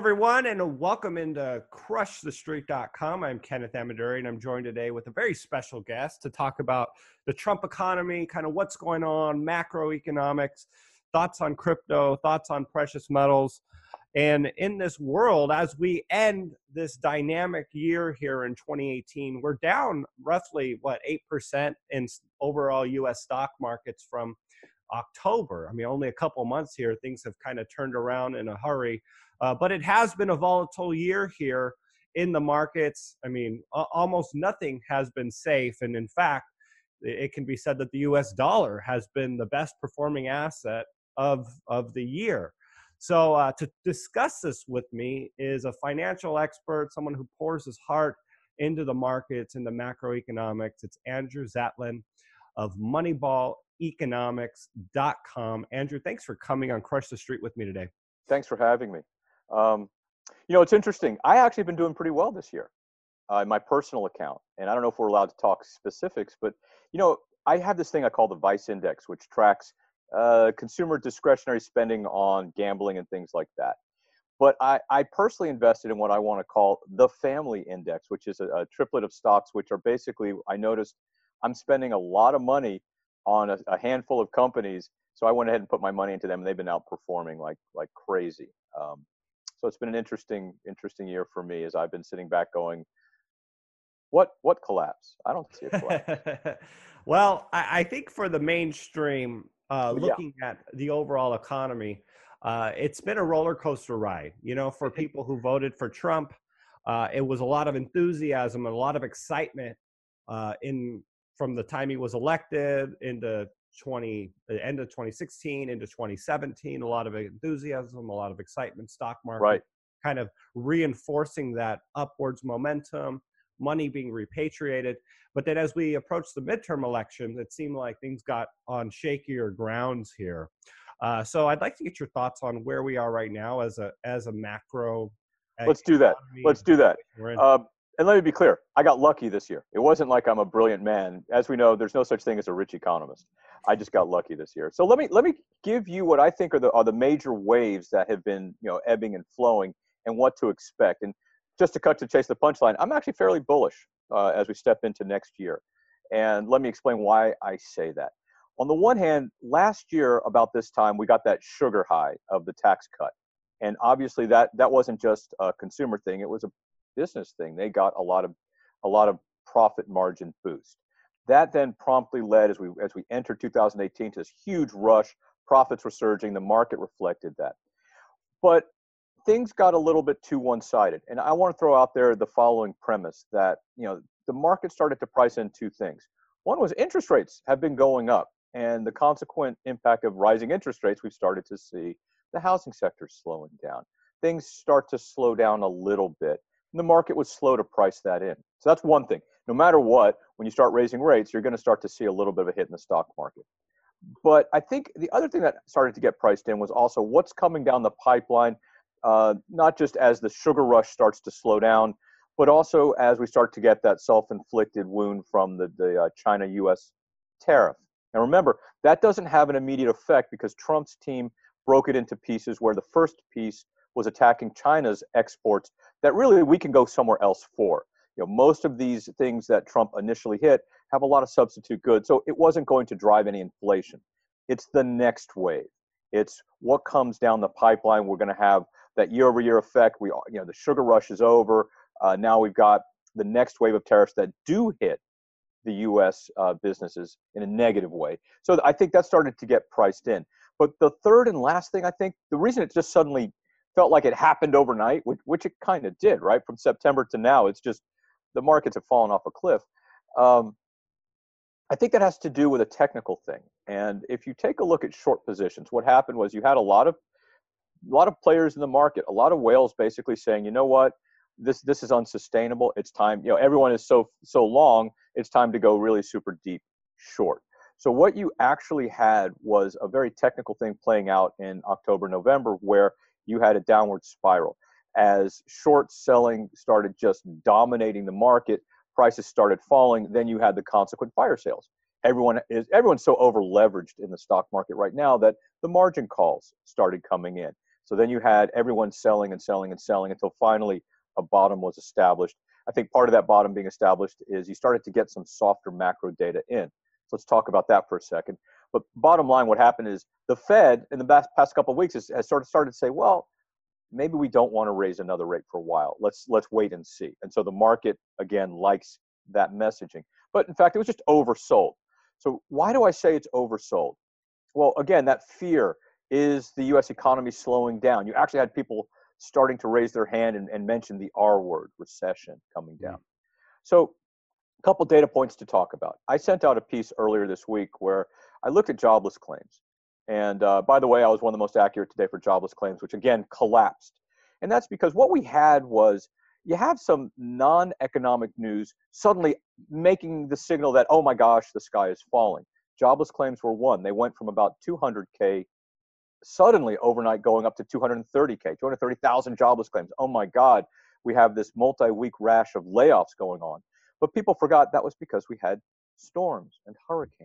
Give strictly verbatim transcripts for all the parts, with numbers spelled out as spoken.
everyone, and welcome into crush the street dot com. I'm Kenneth Amaduri, and I'm joined today with a very special guest to talk about the Trump economy, kind of what's going on, macroeconomics, thoughts on crypto, thoughts on precious metals. And in this world, as we end this dynamic year here in twenty eighteen, we're down roughly, what, eight percent in overall U S stock markets from October. I mean, only a couple months here, things have kind of turned around in a hurry. Uh, but it has been a volatile year here in the markets. I mean, a- almost nothing has been safe. And in fact, it can be said that the U S dollar has been the best performing asset of, of the year. So uh, to discuss this with me is a financial expert, someone who pours his heart into the markets, into macroeconomics. It's Andrew Zatlyn of Moneyball Economics dot com. Andrew, thanks for coming on Crush the Street with me today. Thanks for having me. Um, you know, it's interesting. I actually been doing pretty well this year uh, in my personal account. And I don't know if we're allowed to talk specifics, but, you know, I have this thing I call the VICE Index, which tracks uh, consumer discretionary spending on gambling and things like that. But I, I personally invested in what I want to call the Family Index, which is a, a triplet of stocks, which are basically, I noticed I'm spending a lot of money on a, a handful of companies. So I went ahead and put my money into them, and they've been outperforming like like crazy. Um, so it's been an interesting interesting year for me as I've been sitting back going, what what collapse? I don't see a collapse. Well, I, I think for the mainstream, uh, Well, yeah, looking at the overall economy, uh, it's been a roller coaster ride. You know, for it- people who voted for Trump, uh, it was a lot of enthusiasm and a lot of excitement uh, in from the time he was elected into twenty the end of twenty sixteen into twenty seventeen. A lot of enthusiasm, a lot of excitement, stock market right. kind of reinforcing that upwards momentum, money being repatriated. But then as we approached the midterm elections, it seemed like things got on shakier grounds here. Uh, so I'd like to get your thoughts on where we are right now as a as a macro uh, Let's do that. economy Let's and do that. we're in. Um, and let me be clear. I got lucky this year. It wasn't like I'm a brilliant man. As we know, there's no such thing as a rich economist. I just got lucky this year. So let me let me give you what I think are the are the major waves that have been, you know, ebbing and flowing, and what to expect. And just to cut to chase the punchline, I'm actually fairly bullish uh, as we step into next year. And let me explain why I say that. On the one hand, last year about this time, we got that sugar high of the tax cut. And obviously that that wasn't just a consumer thing, it was a business thing. They got a lot of a lot of profit margin boost. That then promptly led as we as we entered two thousand eighteen to this huge rush. Profits were surging, the market reflected that. But things got a little bit too one-sided. And I want to throw out there the following premise that, you know, the market started to price in two things. One was interest rates have been going up, and the consequent impact of rising interest rates, we've started to see the housing sector slowing down. Things start to slow down a little bit. And the market was slow to price that in. So that's one thing. No matter what, when you start raising rates, you're going to start to see a little bit of a hit in the stock market. But I think the other thing that started to get priced in was also what's coming down the pipeline, uh, not just as the sugar rush starts to slow down, but also as we start to get that self-inflicted wound from the, the uh, China-U S tariff. Now remember, that doesn't have an immediate effect because Trump's team broke it into pieces where the first piece was attacking China's exports that really we can go somewhere else for. You know, most of these things that Trump initially hit have a lot of substitute goods, so it wasn't going to drive any inflation. It's the next wave. It's what comes down the pipeline. We're going to have that year-over-year effect. We, you know, the sugar rush is over. Uh, now we've got the next wave of tariffs that do hit the U S uh, businesses in a negative way. So I think that started to get priced in. But the third and last thing, I think, the reason it just suddenly felt like it happened overnight, which, which it kind of did, right? From September to now, it's just the markets have fallen off a cliff. Um, I think that has to do with a technical thing. And if you take a look at short positions, what happened was you had a lot of a lot of players in the market, a lot of whales basically saying, you know what, this this is unsustainable. It's time, you know, everyone is so so long, it's time to go really super deep short. So what you actually had was a very technical thing playing out in October, November, where you had a downward spiral. As short selling started just dominating the market, prices started falling, then you had the consequent fire sales. Everyone is everyone's so over leveraged in the stock market right now that the margin calls started coming in. So then you had everyone selling and selling and selling until finally a bottom was established. I think part of that bottom being established is you started to get some softer macro data in. So let's talk about that for a second. But bottom line, what happened is the Fed in the past, past couple of weeks has, has sort of started to say, well, maybe we don't want to raise another rate for a while. Let's let's wait and see. And so the market, again, likes that messaging. But in fact, it was just oversold. So why do I say it's oversold? Well, again, that fear is the U S economy slowing down. You actually had people starting to raise their hand and, and mention the R word, recession, coming down. So a couple data points to talk about. I sent out a piece earlier this week where I looked at jobless claims. And uh, by the way, I was one of the most accurate today for jobless claims, which again collapsed. And that's because what we had was you have some non-economic news suddenly making the signal that, oh my gosh, the sky is falling. Jobless claims were one. They went from about two hundred K suddenly overnight going up to two hundred thirty K, two hundred thirty thousand jobless claims. Oh my God, we have this multi-week rash of layoffs going on. But people forgot that was because we had storms and hurricanes.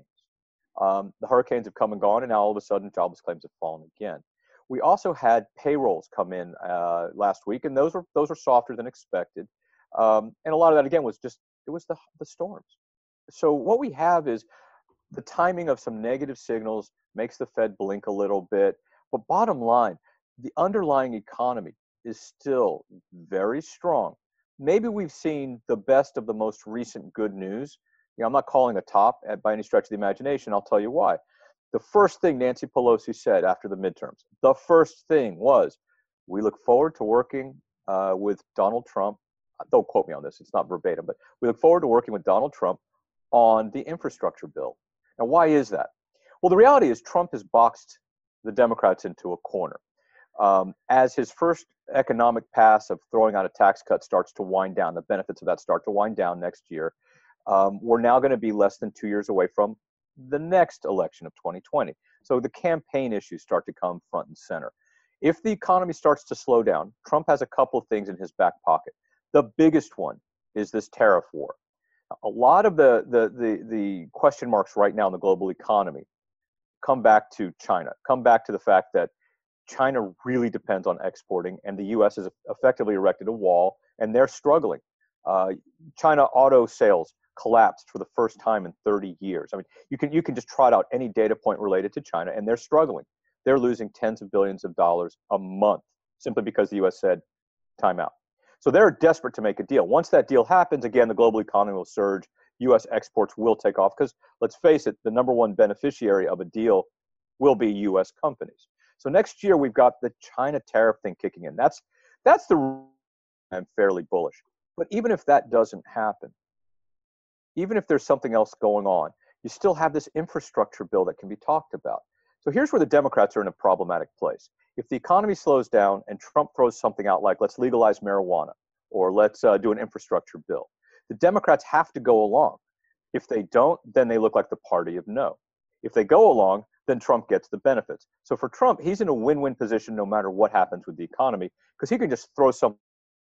Um, the hurricanes have come and gone, and now all of a sudden jobless claims have fallen again. We also had payrolls come in uh, last week, and those were those were softer than expected. Um, and a lot of that again was just it was the the storms. So what we have is the timing of some negative signals makes the Fed blink a little bit. But bottom line, the underlying economy is still very strong. Maybe we've seen the best of the most recent good news. You know, I'm not calling a top at, by any stretch of the imagination. I'll tell you why. The first thing Nancy Pelosi said after the midterms, the first thing was, we look forward to working uh, with Donald Trump. Don't quote me on this. It's not verbatim, but we look forward to working with Donald Trump on the infrastructure bill. Now, why is that? Well, the reality is Trump has boxed the Democrats into a corner. Um, as his first economic pass of throwing out a tax cut starts to wind down, the benefits of that start to wind down next year, um, we're now going to be less than two years away from the next election of twenty twenty. So the campaign issues start to come front and center. If the economy starts to slow down, Trump has a couple of things in his back pocket. The biggest one is this tariff war. A lot of the, the, the, the question marks right now in the global economy come back to China, come back to the fact that China really depends on exporting, and the U S has effectively erected a wall, and they're struggling. Uh, China auto sales collapsed for the first time in thirty years. I mean, you can you can just trot out any data point related to China, and they're struggling. They're losing tens of billions of dollars a month simply because the U S said, time out. So they're desperate to make a deal. Once that deal happens, again, the global economy will surge. U S exports will take off because, let's face it, the number one beneficiary of a deal will be U S companies. So next year, we've got the China tariff thing kicking in. That's, that's the I'm fairly bullish. But even if that doesn't happen, even if there's something else going on, you still have this infrastructure bill that can be talked about. So here's where the Democrats are in a problematic place. If the economy slows down and Trump throws something out like, let's legalize marijuana, or let's uh, do an infrastructure bill, the Democrats have to go along. If they don't, then they look like the party of no. If they go along, then Trump gets the benefits. So for Trump, he's in a win-win position no matter what happens with the economy, because he can just throw something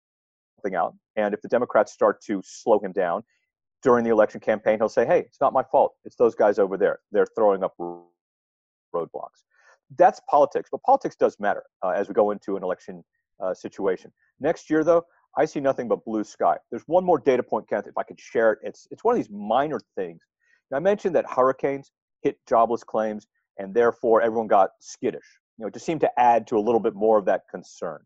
out. And if the Democrats start to slow him down during the election campaign, he'll say, hey, it's not my fault. It's those guys over there. They're throwing up roadblocks. That's politics, but politics does matter uh, as we go into an election uh, situation. Next year, though, I see nothing but blue sky. There's one more data point, Kenneth, if I could share it. It's, it's one of these minor things. Now, I mentioned that hurricanes hit jobless claims, and therefore everyone got skittish. You know, it just seemed to add to a little bit more of that concern.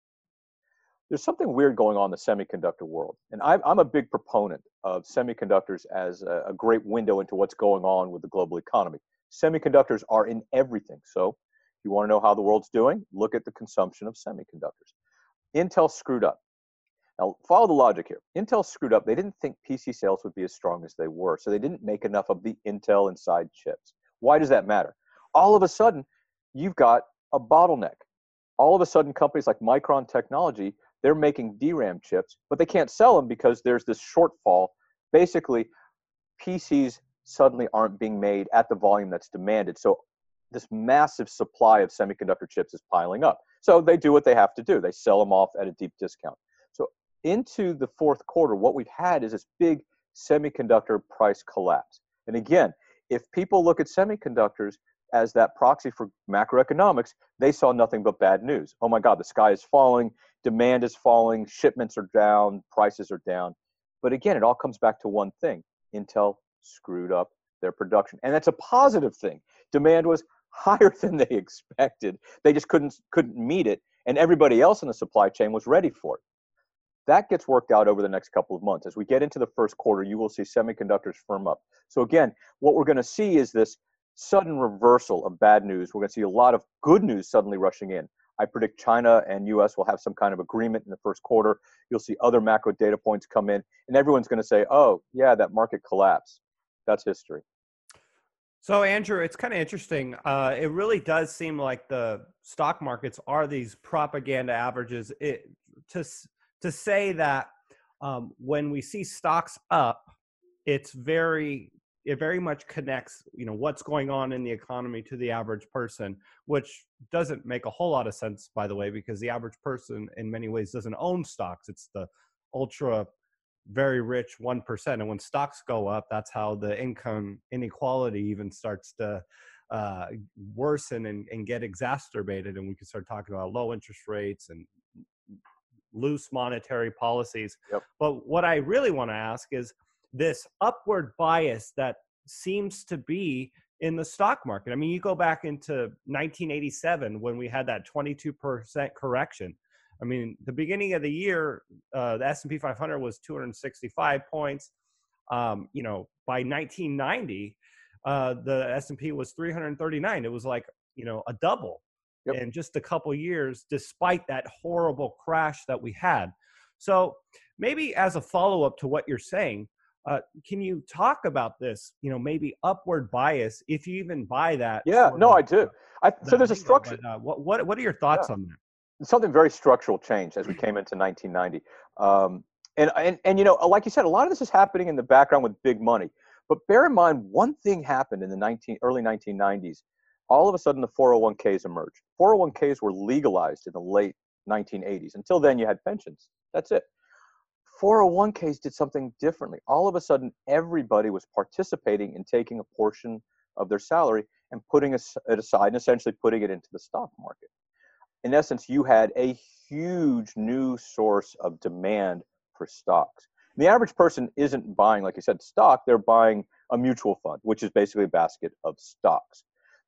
There's something weird going on in the semiconductor world, and I'm, I'm a big proponent of semiconductors as a, a great window into what's going on with the global economy. Semiconductors are in everything. So if you want to know how the world's doing, look at the consumption of semiconductors. Intel screwed up. Now, follow the logic here. Intel screwed up. They didn't think P C sales would be as strong as they were, so they didn't make enough of the Intel inside chips. Why does that matter? All of a sudden, you've got a bottleneck. All of a sudden, companies like Micron Technology, they're making D RAM chips, but they can't sell them because there's this shortfall. Basically, P Cs suddenly aren't being made at the volume that's demanded. So this massive supply of semiconductor chips is piling up. So they do what they have to do. They sell them off at a deep discount. So into the fourth quarter, what we've had is this big semiconductor price collapse. And again, if people look at semiconductors, as that proxy for macroeconomics, they saw nothing but bad news. Oh my God, the sky is falling, demand is falling, shipments are down, prices are down. But again, it all comes back to one thing. Intel screwed up their production. And that's a positive thing. Demand was higher than they expected. They just couldn't couldn't meet it, and everybody else in the supply chain was ready for it. That gets worked out over the next couple of months. As we get into the first quarter, you will see semiconductors firm up. So again, what we're going to see is this sudden reversal of bad news. We're going to see a lot of good news suddenly rushing in. I predict China and U S will have some kind of agreement in the first quarter. You'll see other macro data points come in, and everyone's going to say, oh, yeah, that market collapsed. That's history. So, Andrew, it's kind of interesting. Uh, it really does seem like the stock markets are these propaganda averages. It, to to say that um, when we see stocks up, it's very it very much connects, you know, what's going on in the economy to the average person, which doesn't make a whole lot of sense, by the way, because the average person in many ways doesn't own stocks. It's the ultra very rich one percent. And when stocks go up, that's how the income inequality even starts to uh, worsen and, and get exacerbated. And we can start talking about low interest rates and loose monetary policies. Yep. But what I really want to ask is this upward bias that seems to be in the stock market. I mean, you go back into nineteen eighty-seven when we had that twenty-two percent correction. I mean, the beginning of the year, uh, the S and P five hundred was two hundred sixty-five points. Um, you know, by nineteen ninety, uh, the S and P was three hundred thirty-nine. It was like, you know, a double Yep. in just a couple years, despite that horrible crash that we had. So maybe as a follow-up to what you're saying, uh, can you talk about this, you know, maybe upward bias, if you even buy that? Yeah, sort no, of, I do. I, so there's a lingo, structure. but, uh, what, what, what are your thoughts Yeah. on that? Something very structural changed as we came into nineteen ninety. Um, and, and, and, you know, like you said, a lot of this is happening in the background with big money. But bear in mind, one thing happened in the nineteen, early nineteen nineties. All of a sudden, the four oh one k's emerged. four oh one k's were legalized in the late nineteen eighties. Until then, you had pensions. That's it. four oh one k's did something differently. All of a sudden, everybody was participating in taking a portion of their salary and putting it aside and essentially putting it into the stock market. In essence, you had a huge new source of demand for stocks. And the average person isn't buying, like you said, stock. They're buying a mutual fund, which is basically a basket of stocks.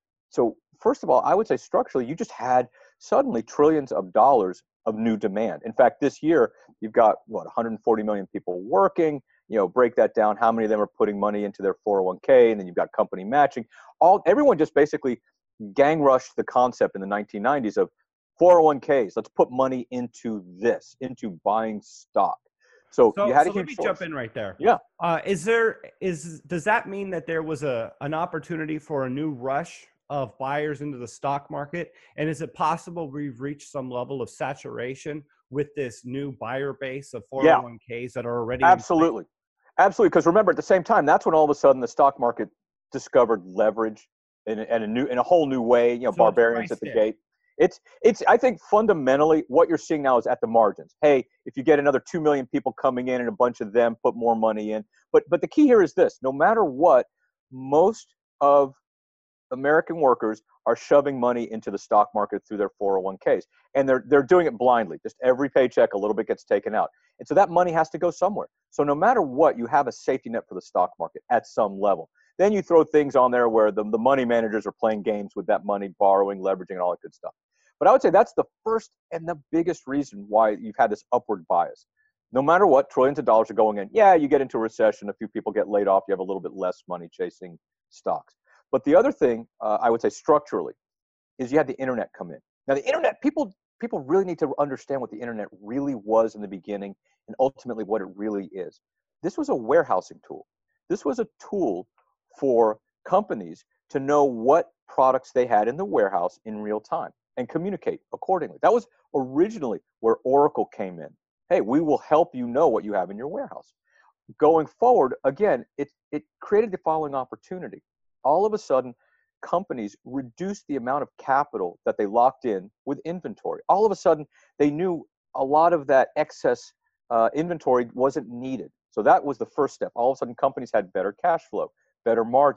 So first of all, I would say structurally, you just had suddenly trillions of dollars of new demand. In fact, this year, you've got, what, one hundred forty million people working. You know, break that down. How many of them are putting money into their four oh one k? And then you've got company matching. All Everyone just basically gang rushed the concept in the nineteen nineties of four oh one k's. Let's put money into this, into buying stock. So, So, you had so a let huge me source. jump in right there. Yeah. Uh, is there is does that mean that there was a an opportunity for a new rush of buyers into the stock market? And is it possible we've reached some level of saturation with this new buyer base of Yeah. four oh one k's that are already in place? Absolutely. Absolutely. Because remember, at the same time, that's when all of a sudden the stock market discovered leverage in, in a new, in a whole new way. You know, So it's barbarians at the priced in. gate. It's, it's. I think fundamentally, what you're seeing now is at the margins. Hey, if you get another two million people coming in and a bunch of them put more money in, but but the key here is this: no matter what, most of American workers are shoving money into the stock market through their four oh one k's, and they're they're doing it blindly. Just every paycheck, a little bit gets taken out, and so that money has to go somewhere. So no matter what, you have a safety net for the stock market at some level. Then you throw things on there where the, the money managers are playing games with that money, borrowing, leveraging, and all that good stuff. But I would say that's the first and the biggest reason why you've had this upward bias. No matter what, trillions of dollars are going in. Yeah, you get into a recession, a few people get laid off, you have a little bit less money chasing stocks. But the other thing, uh, I would say structurally, is you had the internet come in. Now, the internet, people people really need to understand what the internet really was in the beginning and ultimately what it really is. This was a warehousing tool. This was a tool for companies to know what products they had in the warehouse in real time and communicate accordingly. That was originally where Oracle came in. Hey, we will help you know what you have in your warehouse. Going forward, again, it, it created the following opportunity. All of a sudden, companies reduced the amount of capital that they locked in with inventory. All of a sudden, they knew a lot of that excess uh, inventory wasn't needed. So that was the first step. All of a sudden, companies had better cash flow, better margins.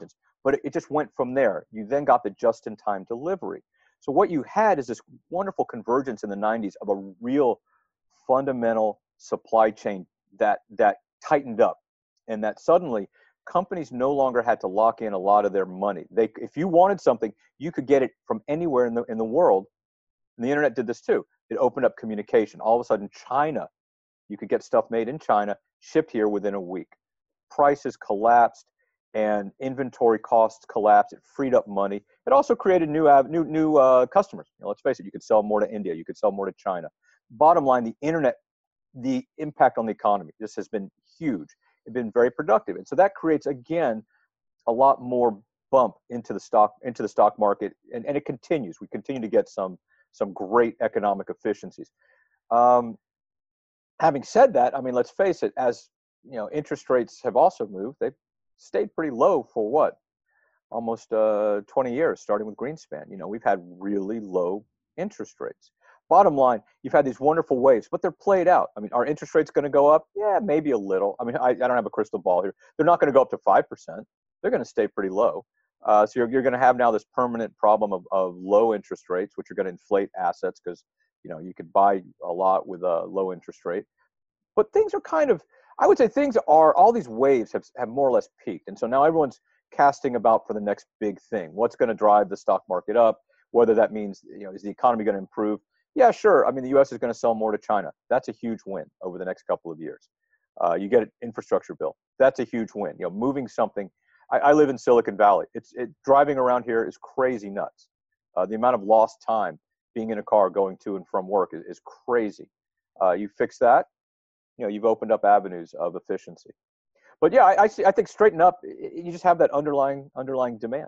but it, it just went from there. You then got the just-in-time delivery. So what you had is this wonderful convergence in the nineties of a real fundamental supply chain that that tightened up, and that suddenly companies no longer had to lock in a lot of their money. They, if you wanted something, you could get it from anywhere in the in the world. And the internet did this too. It opened up communication. All of a sudden, China, you could get stuff made in China, shipped here within a week. Prices collapsed and inventory costs collapsed. It freed up money. It also created new new new uh, customers. You know, let's face it, you could sell more to India. You could sell more to China. Bottom line, the internet, the impact on the economy, this has been huge. It's been very productive. And so that creates, again, a lot more bump into the stock into the stock market. And, and it continues. We continue to get some some great economic efficiencies. Um, having said that, I mean, let's face it, as you know, interest rates have also moved. They've stayed pretty low for what? Almost uh, twenty years, starting with Greenspan. You know, we've had really low interest rates. Bottom line, you've had these wonderful waves, but they're played out. I mean, are interest rates going to go up? Yeah, maybe a little. I mean, I, I don't have a crystal ball here. They're not going to go up to five percent. They're going to stay pretty low. Uh, so you're, you're going to have now this permanent problem of, of low interest rates, which are going to inflate assets because, you know, you could buy a lot with a low interest rate. But things are kind of, I would say things are, all these waves have, have more or less peaked. And so now everyone's casting about for the next big thing. What's going to drive the stock market up? Whether that means, you know, is the economy going to improve? Yeah, sure. I mean, the U S is going to sell more to China. That's a huge win over the next couple of years. Uh, you get an infrastructure bill. That's a huge win. You know, moving something. I, I live in Silicon Valley. It's it, driving around here is crazy nuts. Uh, the amount of lost time being in a car going to and from work is, is crazy. Uh, you fix that, you know, you've opened up avenues of efficiency. But yeah, I, I see. I think straighten up. You just have that underlying underlying demand.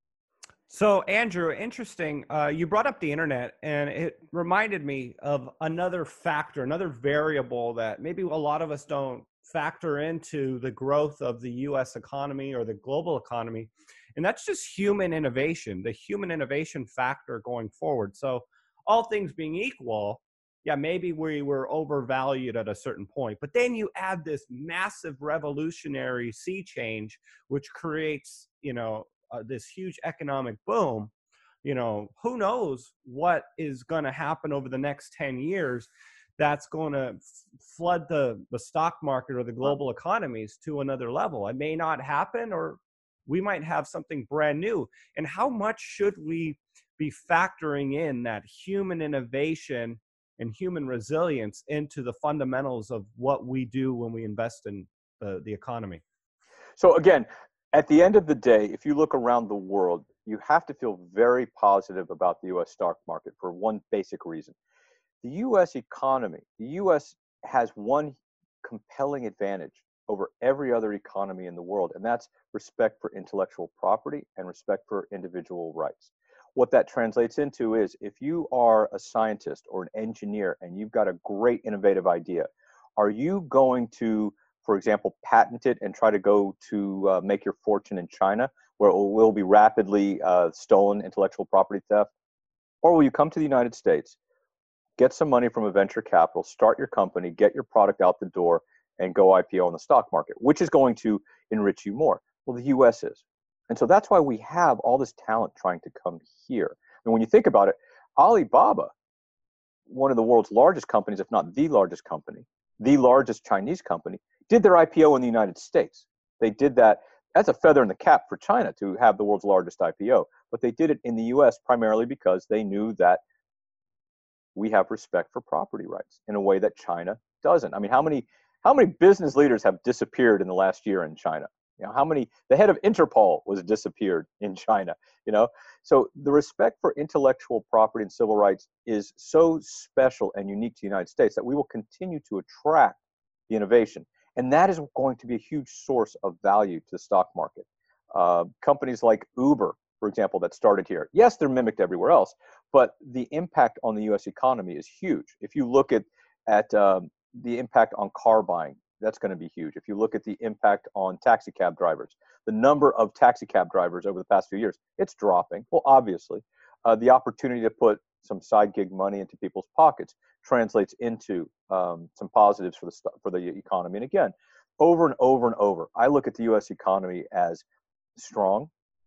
So, Andrew, interesting. Uh, you brought up the internet, and it reminded me of another factor, another variable that maybe a lot of us don't factor into the growth of the U S economy or the global economy, and that's just human innovation, the human innovation factor going forward. So, all things being equal, yeah, maybe we were overvalued at a certain point, but then you add this massive revolutionary sea change, which creates, you know, Uh, this huge economic boom. You know, who knows what is going to happen over the next ten years that's going to f- flood the, the stock market or the global economies to another level. It may not happen, or we might have something brand new. And how much should we be factoring in that human innovation and human resilience into the fundamentals of what we do when we invest in the, the economy? So again, at the end of the day, if you look around the world, you have to feel very positive about the U S stock market for one basic reason. The U S economy, the U S has one compelling advantage over every other economy in the world, and that's respect for intellectual property and respect for individual rights. What that translates into is if you are a scientist or an engineer and you've got a great innovative idea, are you going to, for example, patent it and try to go to uh, make your fortune in China, where it will be rapidly uh, stolen intellectual property theft? Or will you come to the United States, get some money from a venture capital, start your company, get your product out the door, and go I P O on the stock market? Which is going to enrich you more? Well, the U S is. And so that's why we have all this talent trying to come here. And when you think about it, Alibaba, one of the world's largest companies, if not the largest company, the largest Chinese company, did their I P O in the United States. They did that. That's a feather in the cap for China to have the world's largest I P O. But they did it in the U S primarily because they knew that we have respect for property rights in a way that China doesn't. I mean, how many how many business leaders have disappeared in the last year in China? You know, how many, the head of Interpol was disappeared in China, you know? So the respect for intellectual property and civil rights is so special and unique to the United States that we will continue to attract the innovation. And that is going to be a huge source of value to the stock market. Uh, companies like Uber, for example, that started here. Yes, they're mimicked everywhere else, but the impact on the U S economy is huge. If you look at, at um, the impact on car buying, that's going to be huge. If you look at the impact on taxi cab drivers, the number of taxi cab drivers over the past few years, it's dropping. Well, obviously, uh, the opportunity to put some side gig money into people's pockets translates into um, some positives for the for the economy. And again, over and over and over, I look at the U S economy as strong,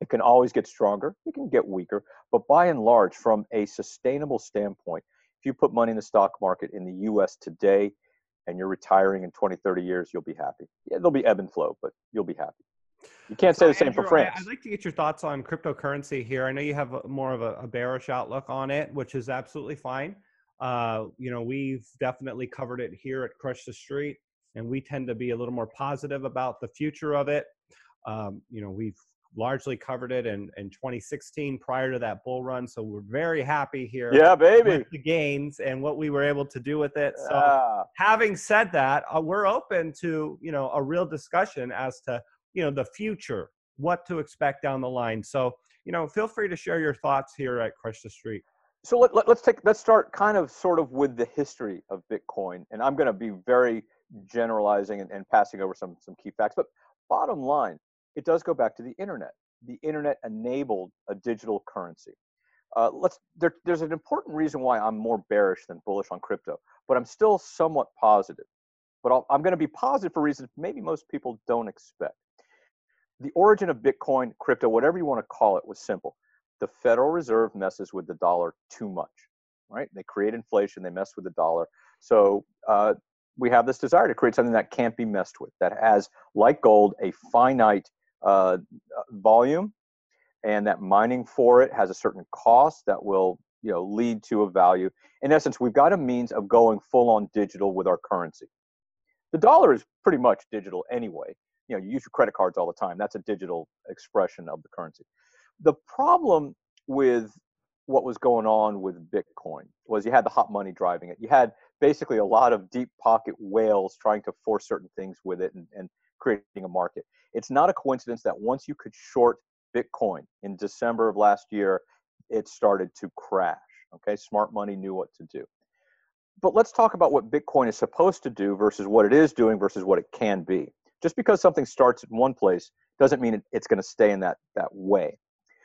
It can always get stronger. It can get weaker. But by and large, from a sustainable standpoint, if you put money in the stock market in the U S today and you're retiring in twenty, thirty years, you'll be happy. Yeah, there'll be ebb and flow, but you'll be happy. You can't So, say the same for Andrew, I, I'd France. like to get your thoughts on cryptocurrency here. I know you have a, more of a, a bearish outlook on it, which is absolutely fine. Uh, you know, we've definitely covered it here at Crush the Street, and we tend to be a little more positive about the future of it. Um, you know, we've largely covered it in, in twenty sixteen prior to that bull run. So we're very happy here Yeah, with baby. the gains and what we were able to do with it. So Ah. having said that, uh, we're open to, you know, a real discussion as to, you know, the future, what to expect down the line. So, you know, feel free to share your thoughts here at Crush the Street. So let, let, let's take let's start kind of sort of with the history of Bitcoin, and I'm going to be very generalizing and, and passing over some some key facts. But bottom line, it does go back to the internet. The internet enabled a digital currency. Uh, let's there, there's an important reason why I'm more bearish than bullish on crypto, but I'm still somewhat positive. But I'll, I'm going to be positive for reasons maybe most people don't expect. The origin of Bitcoin, crypto, whatever you want to call it, was simple. The Federal Reserve messes with the dollar too much, right? They create inflation, they mess with the dollar. So uh, we have this desire to create something that can't be messed with, that has, like gold, a finite uh, volume, and that mining for it has a certain cost that will, you know, lead to a value. In essence, we've got a means of going full on digital with our currency. The dollar is pretty much digital anyway. You know, you use your credit cards all the time. That's a digital expression of the currency. The problem with what was going on with Bitcoin was you had the hot money driving it. You had basically a lot of deep pocket whales trying to force certain things with it and, and creating a market. It's not a coincidence that once you could short Bitcoin in December of last year, it started to crash. Okay, smart money knew what to do. But let's talk about what Bitcoin is supposed to do versus what it is doing versus what it can be. Just because something starts in one place doesn't mean it's going to stay in that, that way.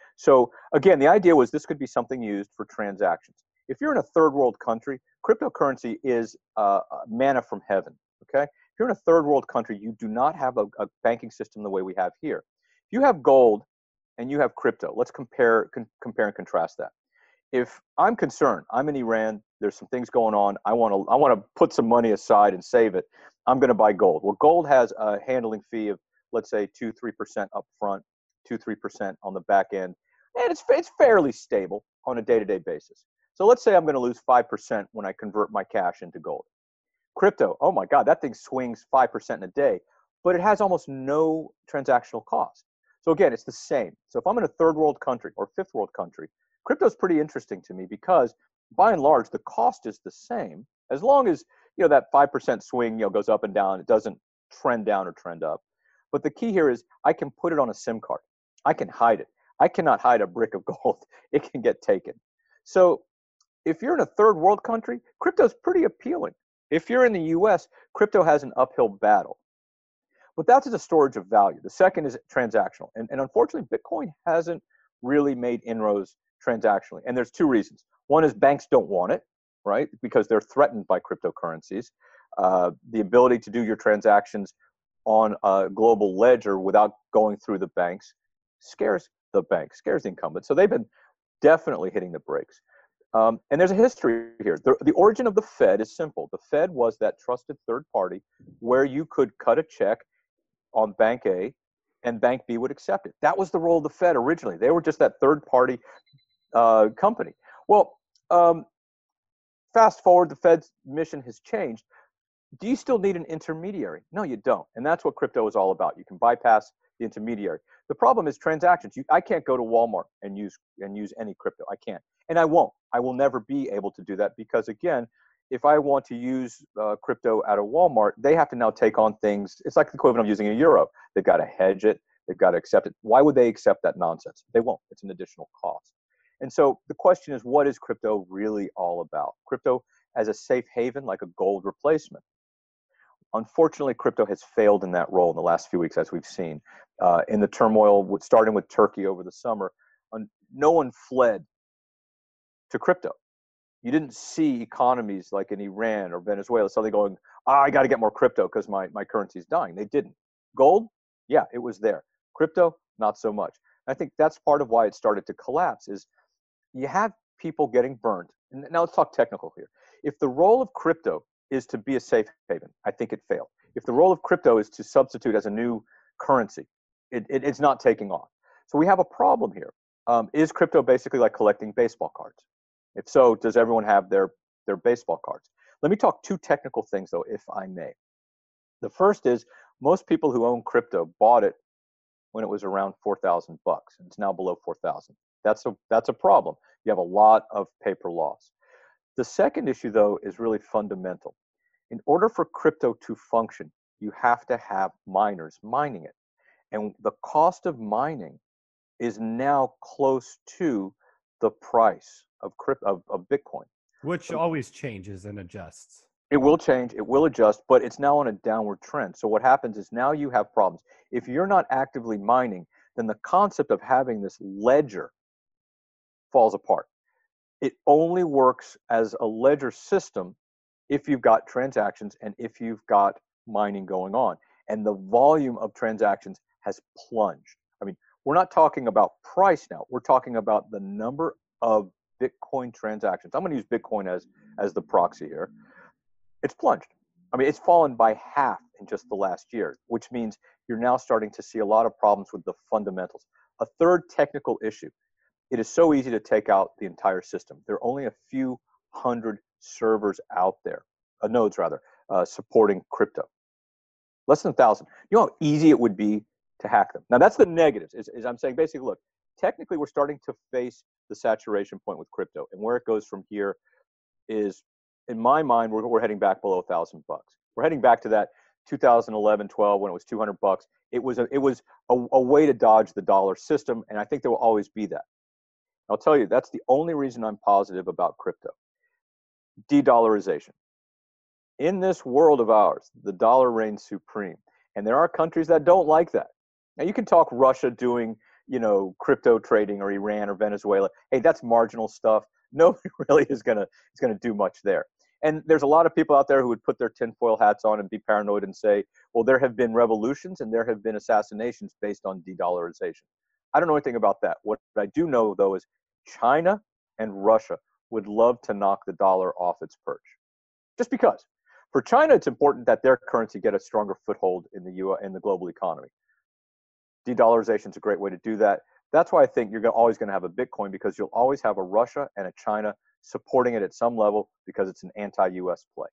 So again, the idea was this could be something used for transactions. If you're in a third world country, cryptocurrency is uh, manna from heaven, okay? If you're in a third world country, you do not have a, a banking system the way we have here. If you have gold and you have crypto, let's compare, con- compare and contrast that. If I'm concerned, I'm in Iran, there's some things going on, I want to I want to put some money aside and save it, I'm going to buy gold. Well, gold has a handling fee of, let's say, two, three percent up front, two, three percent on the back end, and it's, it's fairly stable on a day-to-day basis. So let's say I'm going to lose five percent when I convert my cash into gold. Crypto, oh my God, that thing swings five percent in a day, but it has almost no transactional cost. So again, it's the same. So if I'm in a third world country or fifth world country, crypto is pretty interesting to me because by and large, the cost is the same as long as, you know, that five percent swing, you know, goes up and down. It doesn't trend down or trend up. But the key here is I can put it on a SIM card. I can hide it. I cannot hide a brick of gold. It can get taken. So if you're in a third world country, crypto is pretty appealing. If you're in the U S, crypto has an uphill battle. But that's the storage of value. The second is transactional. And, and unfortunately, Bitcoin hasn't really made inroads transactionally. And there's two reasons. One is banks don't want it, right? Because they're threatened by cryptocurrencies. Uh, the ability to do your transactions on a global ledger without going through the banks scares the bank, scares the incumbent. So they've been definitely hitting the brakes. Um, and there's a history here. The, the origin of the Fed is simple. The Fed was that trusted third party where you could cut a check on Bank A and Bank B would accept it. That was the role of the Fed originally. They were just that third party uh, company. Well, um, fast forward, the Fed's mission has changed. Do you still need an intermediary? No, you don't. And that's what crypto is all about. You can bypass the intermediary. The problem is transactions. You, I can't go to Walmart and use and use any crypto. I can't. And I won't. I will never be able to do that because, again, if I want to use uh, crypto at a Walmart, they have to now take on things. It's like the equivalent of using a euro. They've got to hedge it. They've got to accept it. Why would they accept that nonsense? They won't. It's an additional cost. And so the question is, what is crypto really all about? Crypto as a safe haven, like a gold replacement. Unfortunately, crypto has failed in that role in the last few weeks, as we've seen. Uh, in the turmoil, with, starting with Turkey over the summer, um, no one fled to crypto. You didn't see economies like in Iran or Venezuela suddenly going, oh, I got to get more crypto because my, my currency is dying. They didn't. Gold, yeah, it was there. Crypto, not so much. I think that's part of why it started to collapse is you have people getting burnt. And now let's talk technical here. If the role of crypto is to be a safe haven, I think it failed. If the role of crypto is to substitute as a new currency, it, it, it's not taking off. So we have a problem here. Um, is crypto basically like collecting baseball cards? If so, does everyone have their, their baseball cards? Let me talk two technical things, though, if I may. The first is most people who own crypto bought it when it was around four thousand bucks, and it's now below four thousand. That's a, that's a problem. You have a lot of paper loss. The second issue, though, is really fundamental. In order for crypto to function, you have to have miners mining it. And the cost of mining is now close to the price of, crypt- of, of Bitcoin. Which always changes and adjusts. It will change, it will adjust, but it's now on a downward trend. So what happens is now you have problems. If you're not actively mining, then the concept of having this ledger falls apart. It only works as a ledger system if you've got transactions and if you've got mining going on. And the volume of transactions has plunged. I mean, we're not talking about price now. We're talking about the number of Bitcoin transactions. I'm going to use Bitcoin as, as the proxy here. It's plunged. I mean, it's fallen by half in just the last year, which means you're now starting to see a lot of problems with the fundamentals. A third technical issue. It is so easy to take out the entire system. There are only a few hundred servers out there, uh, nodes rather, uh, supporting crypto. Less than a thousand. You know how easy it would be to hack them. Now that's the negatives, is, is I'm saying basically, look, technically we're starting to face the saturation point with crypto. And where it goes from here is, in my mind, we're, we're heading back below a thousand bucks. We're heading back to that two thousand eleven, twelve when it was two hundred bucks. It was a, it was a, a way to dodge the dollar system. And I think there will always be that. I'll tell you, that's the only reason I'm positive about crypto. De-dollarization. In this world of ours, the dollar reigns supreme. And there are countries that don't like that. Now you can talk Russia doing, you know, crypto trading, or Iran or Venezuela. Hey, that's marginal stuff. Nobody really is gonna is gonna do much there. And there's a lot of people out there who would put their tinfoil hats on and be paranoid and say, well, there have been revolutions and there have been assassinations based on de-dollarization. I don't know anything about that. What I do know, though, is China and Russia would love to knock the dollar off its perch. Just because. For China, it's important that their currency get a stronger foothold in the U S in the global economy. De-dollarization is a great way to do that. That's why I think you're always going to have a Bitcoin, because you'll always have a Russia and a China supporting it at some level because it's an anti-U S play.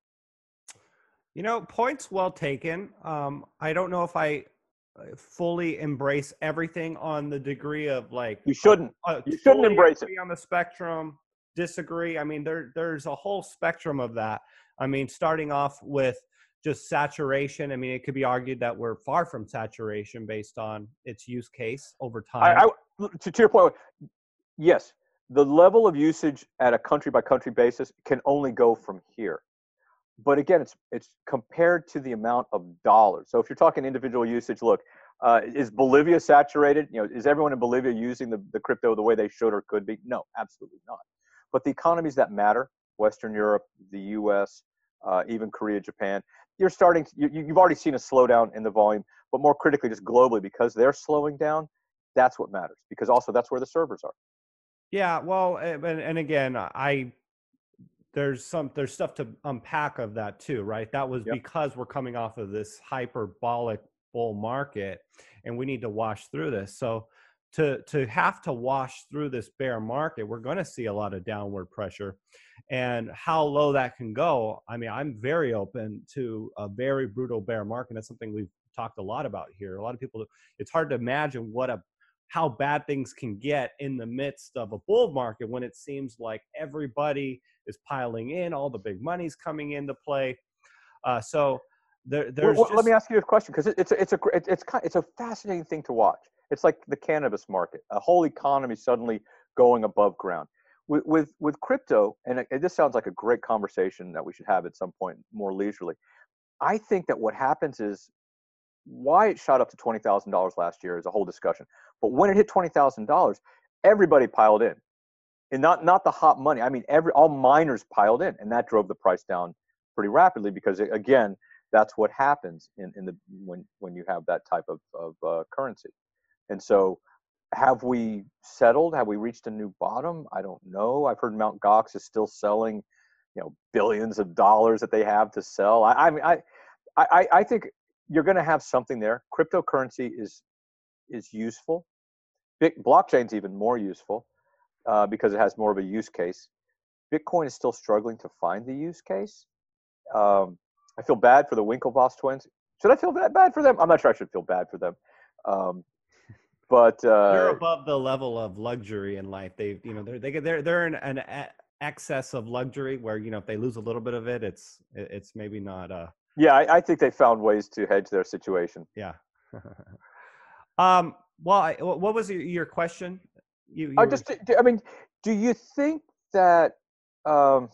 You know, points well taken. Um, I don't know if I fully embrace everything on the degree of like you shouldn't uh, you shouldn't embrace it on the spectrum, disagree. I mean, there there's a whole spectrum of that. I mean, starting off with just saturation. I mean, it could be argued that we're far from saturation based on its use case over time. I, I, to, to your point, yes, the level of usage at a country by country basis can only go from here. But again, it's it's compared to the amount of dollars. So if you're talking individual usage, look, uh, is Bolivia saturated? You know, is everyone in Bolivia using the, the crypto the way they should or could be? No, absolutely not. But the economies that matter, Western Europe, the U S, uh, even Korea, Japan, you're starting. To, you, you've already seen a slowdown in the volume, but more critically, just globally, because they're slowing down. That's what matters. Because also that's where the servers are. Yeah. Well, and, and again, I. There's some there's stuff to unpack of that too, right? That was yep. because we're coming off of this hyperbolic bull market and we need to wash through this. So to to have to wash through this bear market, we're going to see a lot of downward pressure. And how low that can go, I mean, I'm very open to a very brutal bear market. That's something we've talked a lot about here. A lot of people, it's hard to imagine what a how bad things can get in the midst of a bull market when it seems like everybody is piling in, all the big money's coming into play. Uh, so there, there's. Well, just... Let me ask you a question, because it, it's a, it's a it's it's it's a fascinating thing to watch. It's like the cannabis market, a whole economy suddenly going above ground. With with with crypto, and it, this sounds like a great conversation that we should have at some point more leisurely. I think that what happens is, why it shot up to twenty thousand dollars last year is a whole discussion. But when it hit twenty thousand dollars, everybody piled in. And not not the hot money. I mean, every all miners piled in, and that drove the price down pretty rapidly, because again, that's what happens in, in the when when you have that type of, of uh, currency. And so have we settled? Have we reached a new bottom? I don't know. I've heard Mount Gox is still selling, you know, billions of dollars that they have to sell. I, I mean, I, I, I think you're going to have something there. Cryptocurrency is is useful. Big, blockchain's even more useful uh, because it has more of a use case. Bitcoin is still struggling to find the use case. Um, I feel bad for the Winklevoss twins. Should I feel that bad for them? I'm not sure I should feel bad for them. Um, but uh, they're above the level of luxury in life. They, you know, they're they, they're they're in an a- excess of luxury where, you know, if they lose a little bit of it, it's it's maybe not. Uh, yeah, I, I think they found ways to hedge their situation. Yeah. um. Well, I, what was your, your question? You, you I were... just, I mean, do you think that? Um,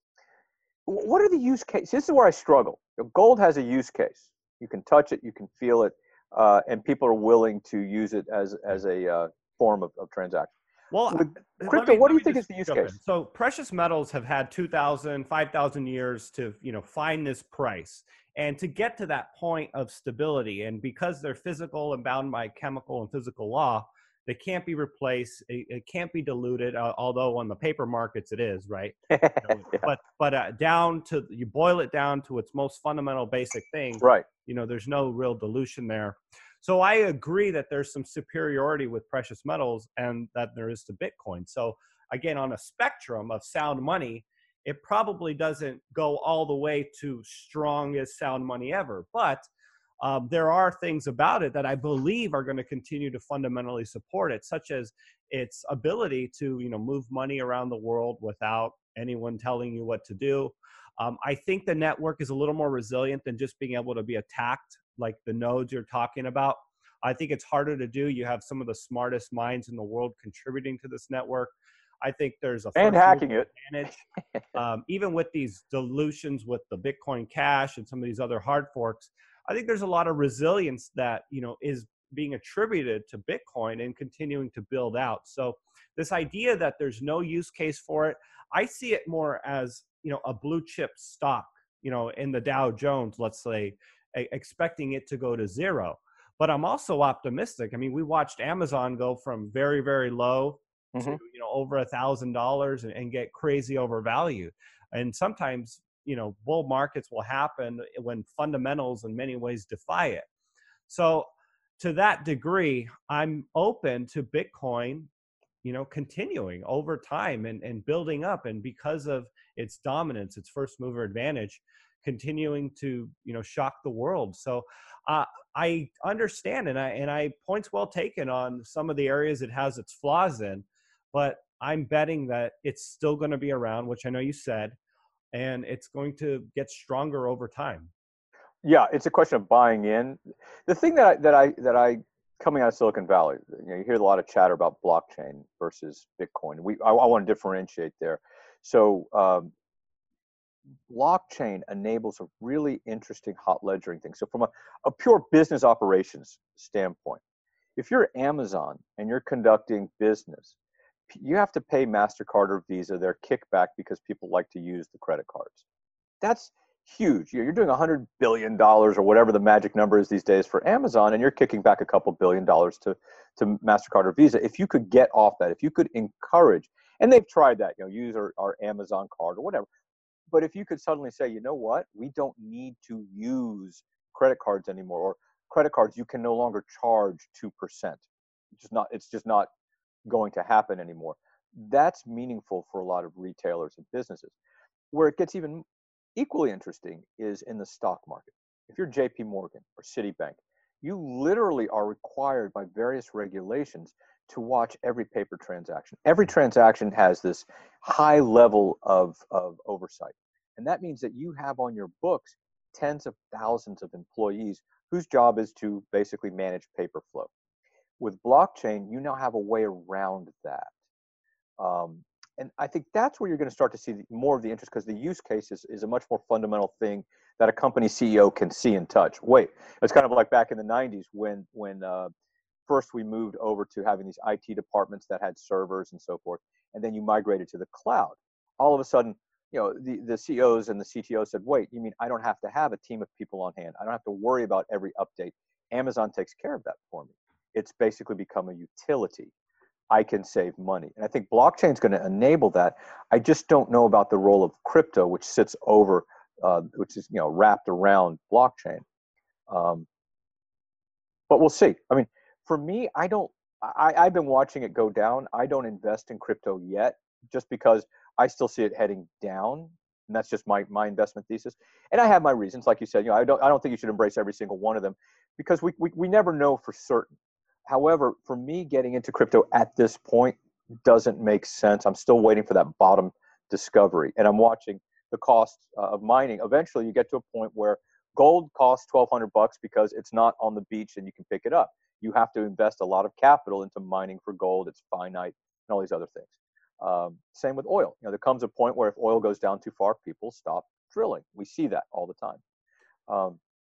what are the use cases? This is where I struggle. Gold has a use case. You can touch it, you can feel it, uh, and people are willing to use it as as a uh, form of, of transaction. Well, with crypto, me, what do you think is the use case? In. So precious metals have had two thousand, five thousand years to, you know, find this price and to get to that point of stability. And because they're physical and bound by chemical and physical law, they can't be replaced. It, it can't be diluted, uh, although on the paper markets it is, right? You know, yeah. But but uh, down to, you boil it down to its most fundamental basic thing, right? You know, there's no real dilution there. So I agree that there's some superiority with precious metals and that there is to Bitcoin. So again, on a spectrum of sound money, it probably doesn't go all the way to strong as sound money ever. But um, there are things about it that I believe are going to continue to fundamentally support it, such as its ability to, you know, move money around the world without anyone telling you what to do. Um, I think the network is a little more resilient than just being able to be attacked like the nodes you're talking about. I think it's harder to do. You have some of the smartest minds in the world contributing to this network. I think there's a and hacking it advantage. um, even with these dilutions with the Bitcoin Cash and some of these other hard forks, I think there's a lot of resilience that, you know, is being attributed to Bitcoin and continuing to build out. So this idea that there's no use case for it, I see it more as, you know, a blue chip stock, you know, in the Dow Jones, let's say, expecting it to go to zero. But I'm also optimistic. I mean, we watched Amazon go from very, very low mm-hmm. to, you know, over a thousand dollars and get crazy overvalued. And sometimes, you know, bull markets will happen when fundamentals in many ways defy it. So to that degree, I'm open to Bitcoin, you know, continuing over time and, and building up. And because of its dominance, its first mover advantage, continuing to, you know, shock the world. So uh, I understand, and I and I points well taken on some of the areas it has its flaws in, but I'm betting that it's still going to be around, which I know you said, and it's going to get stronger over time. Yeah, it's a question of buying in. The thing that I, that I that I coming out of Silicon Valley, you know, you hear a lot of chatter about blockchain versus Bitcoin. We I, I want to differentiate there. So. Um, blockchain enables a really interesting hot ledgering thing. So from a, a pure business operations standpoint, if you're Amazon and you're conducting business, you have to pay MasterCard or Visa their kickback because people like to use the credit cards. That's huge. You're doing one hundred billion dollars or whatever the magic number is these days for Amazon, and you're kicking back a couple billion dollars to, to MasterCard or Visa. If you could get off that, if you could encourage, and they've tried that, you know, use our, our Amazon card or whatever. But if you could suddenly say, you know what, we don't need to use credit cards anymore, or credit cards, you can no longer charge two percent. It's just not, it's just not going to happen anymore. That's meaningful for a lot of retailers and businesses. Where it gets even equally interesting is in the stock market. If you're J P Morgan or Citibank, you literally are required by various regulations to watch every paper transaction. Every transaction has this high level of, of oversight. And that means that you have on your books tens of thousands of employees whose job is to basically manage paper flow. With blockchain, you now have a way around that. Um, and I think that's where you're going to start to see more of the interest, because the use case is, is a much more fundamental thing that a company C E O can see and touch. Wait, it's kind of like back in the nineties when, when uh, first we moved over to having these I T departments that had servers and so forth, and then you migrated to the cloud. All of a sudden, you know, the, the C E Os and the C T Os said, wait, you mean I don't have to have a team of people on hand? I don't have to worry about every update. Amazon takes care of that for me. it's basically become a utility. I can save money. And I think blockchain is going to enable that. I just don't know about the role of crypto, which sits over, uh, which is, you know, wrapped around blockchain. Um, but we'll see. I mean, for me, I don't, I, I've been watching it go down. I don't invest in crypto yet, just because I still see it heading down. And that's just my, my investment thesis. And I have my reasons. Like you said, you know, I don't, I don't think you should embrace every single one of them, because we, we, we never know for certain. However, for me, getting into crypto at this point doesn't make sense. I'm still waiting for that bottom discovery, and I'm watching the cost uh, of mining. Eventually, you get to a point where gold costs twelve hundred bucks because it's not on the beach and you can pick it up. You have to invest a lot of capital into mining for gold. It's finite and all these other things. Um, same with oil. You know, there comes a point where if oil goes down too far, people stop drilling. We see that all the time. Um,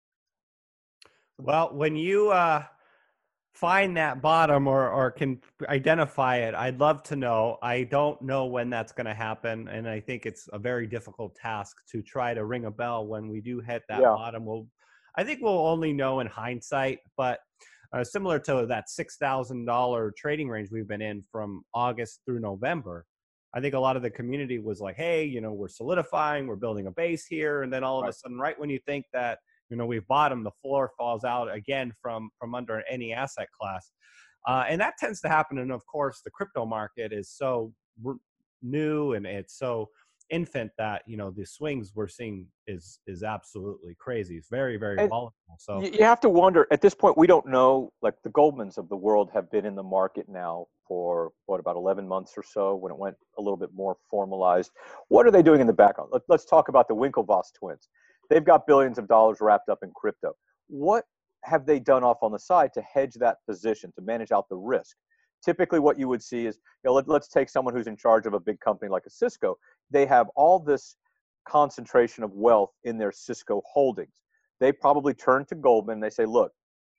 well, when you uh, find that bottom, or, or can identify it, I'd love to know. I don't know when that's going to happen, and I think it's a very difficult task to try to ring a bell when we do hit that yeah. bottom. We'll, I think we'll only know in hindsight, but uh, similar to that six thousand dollars trading range we've been in from August through November, I think a lot of the community was like, hey, you know, we're solidifying, we're building a base here. And then all of Right. a sudden, right when you think that, you know, we've bottomed, the floor falls out again from, from under any asset class. Uh, and that tends to happen. And of course, the crypto market is so r- new and it's so infant that, you know, the swings we're seeing is, is absolutely crazy. It's very, very And volatile. So you, you have to wonder, at this point, we don't know, like the Goldmans of the world have been in the market now for what, about eleven months or so, when it went a little bit more formalized. What are they doing in the background? Let, let's talk about the Winklevoss twins. They've got billions of dollars wrapped up in crypto. What have they done off on the side to hedge that position, to manage out the risk? Typically what you would see is, you know, let, let's take someone who's in charge of a big company like a Cisco. They have all this concentration of wealth in their Cisco holdings. They probably turn to Goldman and they say, look,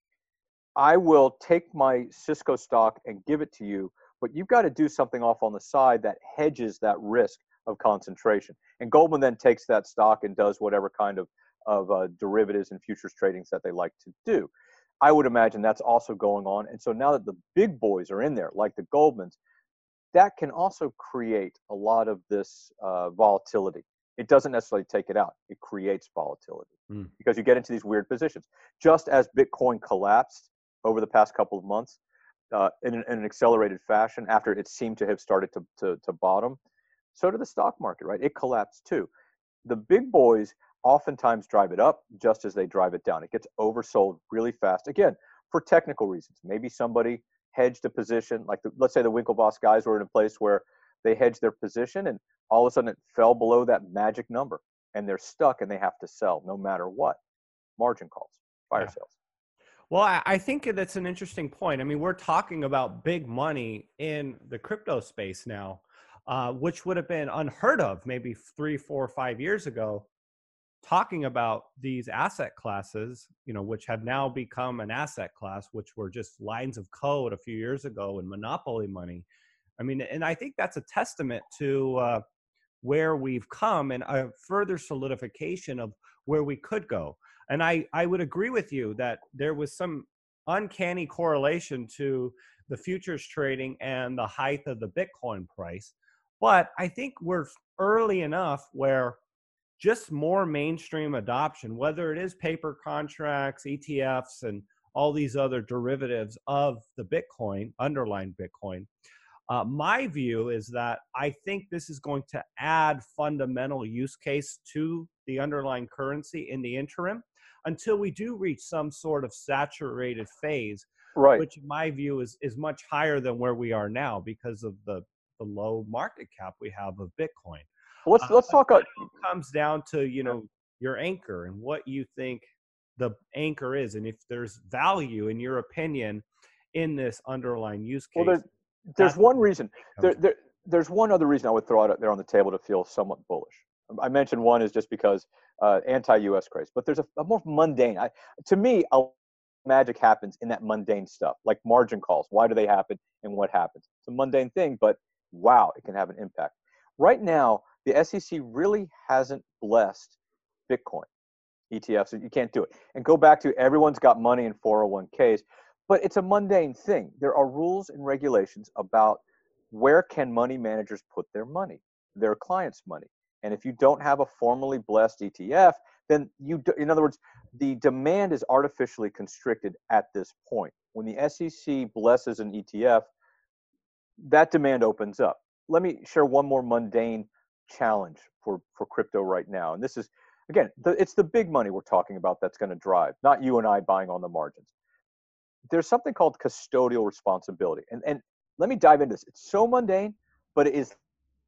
I will take my Cisco stock and give it to you, but you've got to do something off on the side that hedges that risk of concentration. And Goldman then takes that stock and does whatever kind of, of uh, derivatives and futures tradings that they like to do. I would imagine that's also going on. And so now that the big boys are in there, like the Goldmans, that can also create a lot of this uh, volatility. It doesn't necessarily take it out. It creates volatility mm. because you get into these weird positions. Just as Bitcoin collapsed over the past couple of months uh, in, an, in an accelerated fashion after it seemed to have started to, to, to bottom, so did the stock market, right? It collapsed too. The big boys oftentimes drive it up just as they drive it down. It gets oversold really fast. Again, for technical reasons. Maybe somebody hedged a position, like the, let's say the Winklevoss guys were in a place where they hedged their position and all of a sudden it fell below that magic number and they're stuck and they have to sell no matter what. Margin calls, fire yeah. sales. Well, I, I think that's an interesting point. I mean, we're talking about big money in the crypto space now, uh, which would have been unheard of maybe three, four, five years ago. Talking about these asset classes, you know, which have now become an asset class, which were just lines of code a few years ago and monopoly money. I mean, and I think that's a testament to uh, where we've come and a further solidification of where we could go. And I, I would agree with you that there was some uncanny correlation to the futures trading and the height of the Bitcoin price. But I think we're early enough where just more mainstream adoption, whether it is paper contracts, E T Fs, and all these other derivatives of the Bitcoin, underlying Bitcoin. Uh, my view is that I think this is going to add fundamental use case to the underlying currency in the interim until we do reach some sort of saturated phase, right. which in my view is, is much higher than where we are now because of the, the low market cap we have of Bitcoin. Let's let's talk. Uh, it all comes down to, you know, your anchor and what you think the anchor is, and if there's value, in your opinion, in this underlying use case. Well, there, there's one reason. There, there, there's one other reason I would throw it there on the table to feel somewhat bullish. I mentioned one is just because uh, anti-U S craze, but there's a, a more mundane. I, to me, a magic happens in that mundane stuff, like margin calls. Why do they happen, and what happens? It's a mundane thing, but wow, it can have an impact. Right now, the S E C really hasn't blessed Bitcoin E T Fs. You can't do it. And go back to everyone's got money in four oh one k's. but it's a mundane thing. There are rules and regulations about where can money managers put their money, their clients' money. And if you don't have a formally blessed E T F, then you, do, in other words, the demand is artificially constricted at this point. When the S E C blesses an E T F, that demand opens up. Let me share one more mundane challenge for, for crypto right now. And this is, again, the, it's the big money we're talking about that's going to drive, not you and I buying on the margins. There's something called custodial responsibility. And, and let me dive into this. It's so mundane, but it is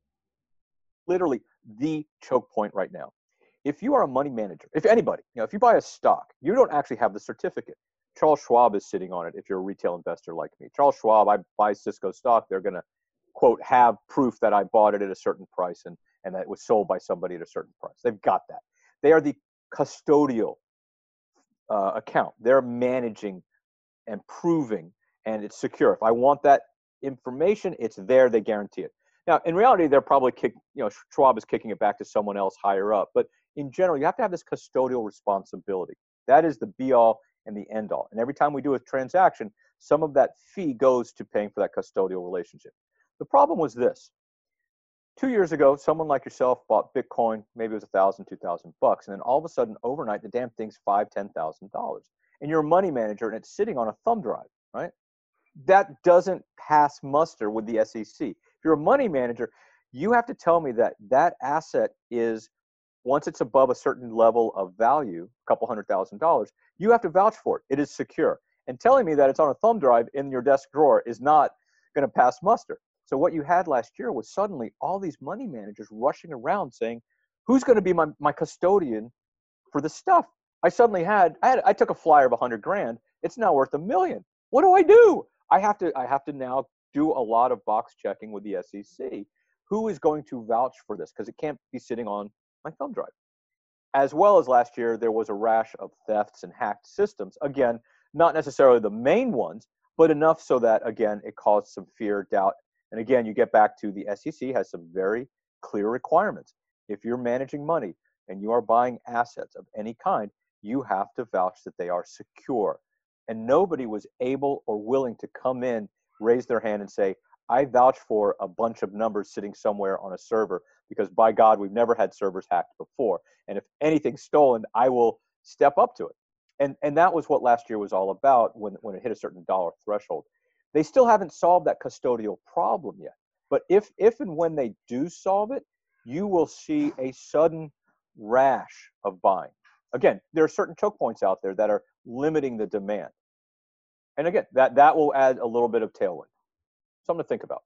literally the choke point right now. If you are a money manager, if anybody, you know, if you buy a stock, you don't actually have the certificate. Charles Schwab is sitting on it if you're a retail investor like me. Charles Schwab, I buy Cisco stock, they're going to, quote, have proof that I bought it at a certain price and, and that it was sold by somebody at a certain price. They've got that. They are the custodial uh, account. They're managing and proving, and it's secure. If I want that information, it's there. They guarantee it. Now, in reality, they're probably kick, you know, Schwab is kicking it back to someone else higher up. But in general, you have to have this custodial responsibility. That is the be all and the end all. And every time we do a transaction, some of that fee goes to paying for that custodial relationship. The problem was this. Two years ago, someone like yourself bought Bitcoin, maybe it was a thousand, two thousand bucks, and then all of a sudden, overnight, the damn thing's five, ten thousand dollars. And you're a money manager, and it's sitting on a thumb drive, right? That doesn't pass muster with the S E C. If you're a money manager, you have to tell me that that asset is, once it's above a certain level of value, a couple hundred thousand dollars, you have to vouch for it. It is secure. And telling me that it's on a thumb drive in your desk drawer is not going to pass muster. So what you had last year was suddenly all these money managers rushing around saying, who's going to be my, my custodian for the stuff? I suddenly had, I had, I took a flyer of a hundred grand. It's now worth a million. What do I do? I have to, I have to now do a lot of box checking with the S E C. Who is going to vouch for this? Because it can't be sitting on my thumb drive. As well as last year, there was a rash of thefts and hacked systems. Again, not necessarily the main ones, but enough so that, again, it caused some fear, doubt. And again, you get back to the S E C has some very clear requirements. If you're managing money and you are buying assets of any kind, you have to vouch that they are secure. And nobody was able or willing to come in, raise their hand and say, I vouch for a bunch of numbers sitting somewhere on a server because, by God, we've never had servers hacked before. And if anything's stolen, I will step up to it. And, and that was what last year was all about when, when it hit a certain dollar threshold. They still haven't solved that custodial problem yet. But if, if and when they do solve it, you will see a sudden rash of buying. Again, there are certain choke points out there that are limiting the demand. And again, that, that will add a little bit of tailwind. Something to think about.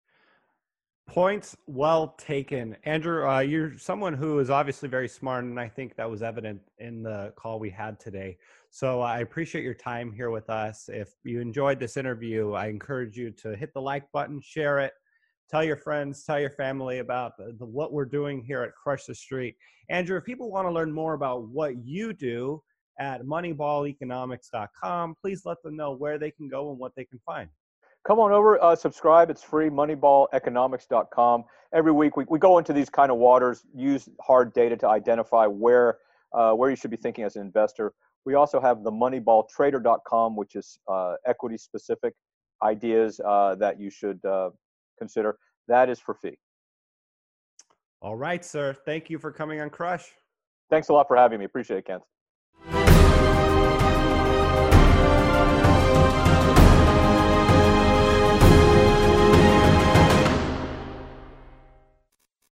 Points well taken. Andrew, uh, you're someone who is obviously very smart, and I think that was evident in the call we had today. So I appreciate your time here with us. If you enjoyed this interview, I encourage you to hit the like button, share it, tell your friends, tell your family about the, the, what we're doing here at Crush the Street. Andrew, if people want to learn more about what you do at moneyball economics dot com, please let them know where they can go and what they can find. Come on over, uh, subscribe. It's free, moneyball economics dot com. Every week we, we go into these kind of waters, use hard data to identify where uh, where you should be thinking as an investor. We also have the moneyball trader dot com, which is uh, equity-specific ideas uh, that you should uh, consider. That is for fee. All right, sir. Thank you for coming on Crush. Thanks a lot for having me. Appreciate it, Kent.